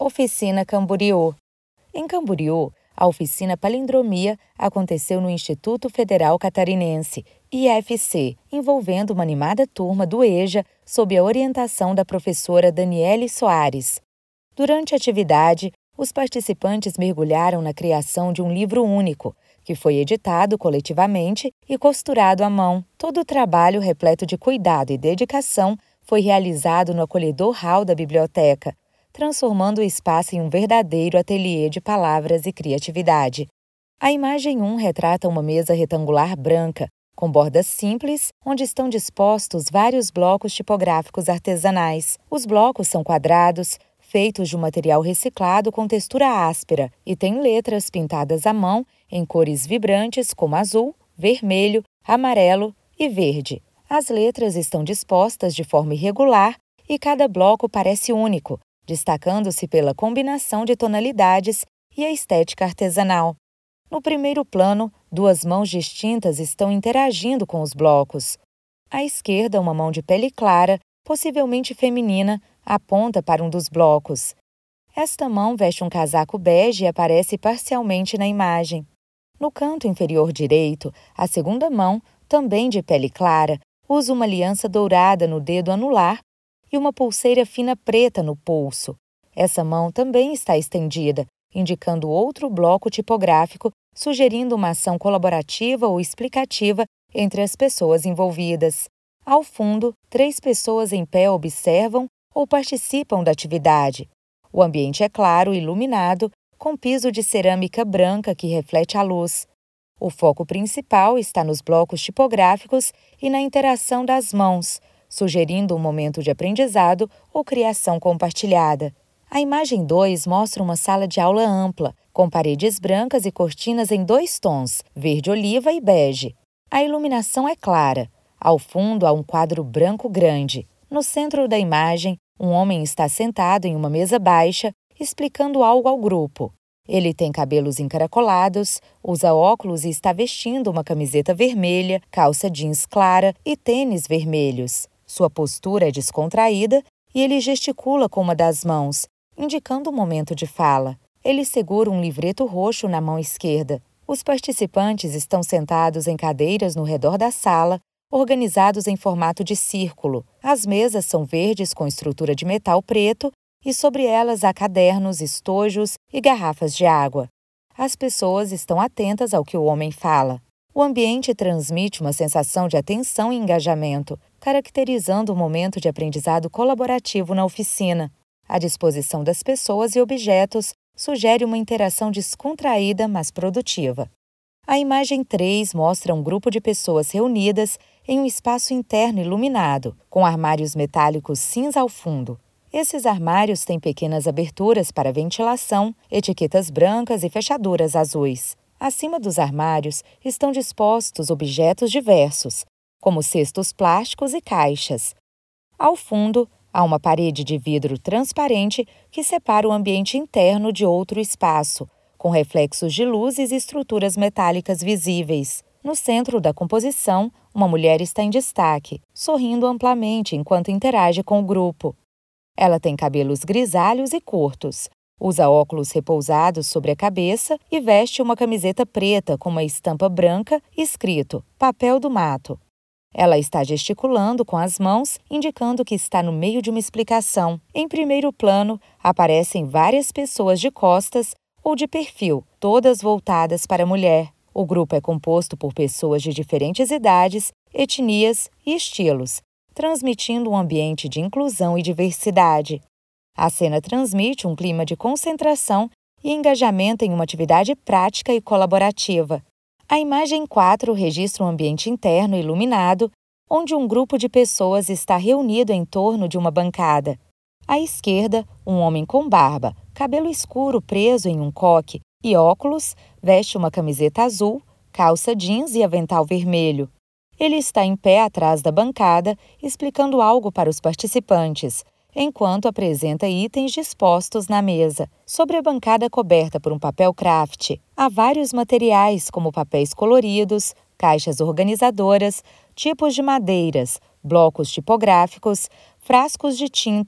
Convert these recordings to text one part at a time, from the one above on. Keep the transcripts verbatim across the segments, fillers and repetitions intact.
Oficina Camboriú. Em Camboriú, a oficina Palindromia aconteceu no Instituto Federal Catarinense, I F C, envolvendo uma animada turma do E J A sob a orientação da professora Daniele Soares. Durante a atividade, os participantes mergulharam na criação de um livro único, que foi editado coletivamente e costurado à mão. Todo o trabalho repleto de cuidado e dedicação foi realizado no acolhedor hall da biblioteca, transformando o espaço em um verdadeiro ateliê de palavras e criatividade. A imagem um retrata uma mesa retangular branca, com bordas simples, onde estão dispostos vários blocos tipográficos artesanais. Os blocos são quadrados, feitos de um material reciclado com textura áspera e têm letras pintadas à mão em cores vibrantes como azul, vermelho, amarelo e verde. As letras estão dispostas de forma irregular e cada bloco parece único, destacando-se pela combinação de tonalidades e a estética artesanal. No primeiro plano, duas mãos distintas estão interagindo com os blocos. À esquerda, uma mão de pele clara, possivelmente feminina, aponta para um dos blocos. Esta mão veste um casaco bege e aparece parcialmente na imagem. No canto inferior direito, a segunda mão, também de pele clara, usa uma aliança dourada no dedo anular e uma pulseira fina preta no pulso. Essa mão também está estendida, indicando outro bloco tipográfico, sugerindo uma ação colaborativa ou explicativa entre as pessoas envolvidas. Ao fundo, três pessoas em pé observam ou participam da atividade. O ambiente é claro e iluminado, com piso de cerâmica branca que reflete a luz. O foco principal está nos blocos tipográficos e na interação das mãos, sugerindo um momento de aprendizado ou criação compartilhada. A imagem dois mostra uma sala de aula ampla, com paredes brancas e cortinas em dois tons, verde-oliva e bege. A iluminação é clara. Ao fundo há um quadro branco grande. No centro da imagem, um homem está sentado em uma mesa baixa, explicando algo ao grupo. Ele tem cabelos encaracolados, usa óculos e está vestindo uma camiseta vermelha, calça jeans clara e tênis vermelhos. Sua postura é descontraída e ele gesticula com uma das mãos, indicando um momento de fala. Ele segura um livreto roxo na mão esquerda. Os participantes estão sentados em cadeiras no redor da sala, organizados em formato de círculo. As mesas são verdes com estrutura de metal preto e sobre elas há cadernos, estojos e garrafas de água. As pessoas estão atentas ao que o homem fala. O ambiente transmite uma sensação de atenção e engajamento, caracterizando um momento de aprendizado colaborativo na oficina. A disposição das pessoas e objetos sugere uma interação descontraída, mas produtiva. A imagem três mostra um grupo de pessoas reunidas em um espaço interno iluminado, com armários metálicos cinza ao fundo. Esses armários têm pequenas aberturas para ventilação, etiquetas brancas e fechaduras azuis. Acima dos armários estão dispostos objetos diversos, como cestos plásticos e caixas. Ao fundo, há uma parede de vidro transparente que separa o ambiente interno de outro espaço, com reflexos de luzes e estruturas metálicas visíveis. No centro da composição, uma mulher está em destaque, sorrindo amplamente enquanto interage com o grupo. Ela tem cabelos grisalhos e curtos, usa óculos repousados sobre a cabeça e veste uma camiseta preta com uma estampa branca escrito Papel do Mato. Ela está gesticulando com as mãos, indicando que está no meio de uma explicação. Em primeiro plano, aparecem várias pessoas de costas ou de perfil, todas voltadas para a mulher. O grupo é composto por pessoas de diferentes idades, etnias e estilos, transmitindo um ambiente de inclusão e diversidade. A cena transmite um clima de concentração e engajamento em uma atividade prática e colaborativa. A imagem quatro registra um ambiente interno iluminado, onde um grupo de pessoas está reunido em torno de uma bancada. À esquerda, um homem com barba, cabelo escuro preso em um coque e óculos, veste uma camiseta azul, calça jeans e avental vermelho. Ele está em pé atrás da bancada, explicando algo para os participantes, enquanto apresenta itens dispostos na mesa. Sobre a bancada coberta por um papel craft, há vários materiais como papéis coloridos, caixas organizadoras, tipos de madeiras, blocos tipográficos, frascos de tinta,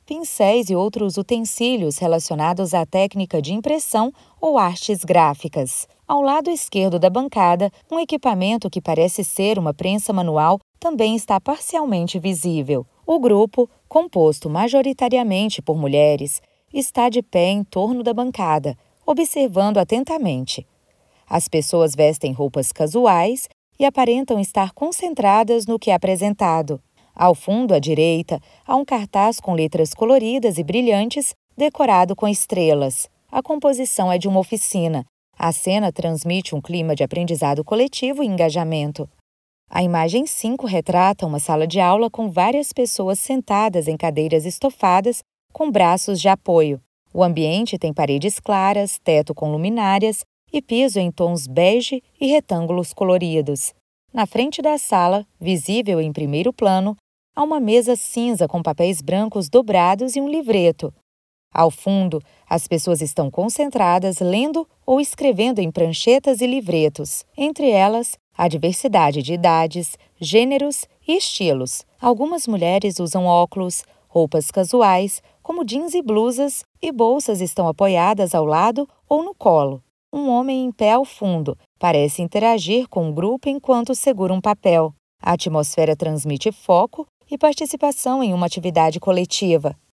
pincéis e outros utensílios relacionados à técnica de impressão ou artes gráficas. Ao lado esquerdo da bancada, um equipamento que parece ser uma prensa manual também está parcialmente visível. O grupo, composto majoritariamente por mulheres, está de pé em torno da bancada, observando atentamente. As pessoas vestem roupas casuais e aparentam estar concentradas no que é apresentado. Ao fundo, à direita, há um cartaz com letras coloridas e brilhantes, decorado com estrelas. A composição é de uma oficina. A cena transmite um clima de aprendizado coletivo e engajamento. A imagem cinco retrata uma sala de aula com várias pessoas sentadas em cadeiras estofadas com braços de apoio. O ambiente tem paredes claras, teto com luminárias e piso em tons bege e retângulos coloridos. Na frente da sala, visível em primeiro plano, há uma mesa cinza com papéis brancos dobrados e um livreto. Ao fundo, as pessoas estão concentradas lendo ou escrevendo em pranchetas e livretos. Entre elas, há diversidade de idades, gêneros e estilos. Algumas mulheres usam óculos, roupas casuais, como jeans e blusas, e bolsas estão apoiadas ao lado ou no colo. Um homem em pé ao fundo parece interagir com o grupo enquanto segura um papel. A atmosfera transmite foco e participação em uma atividade coletiva.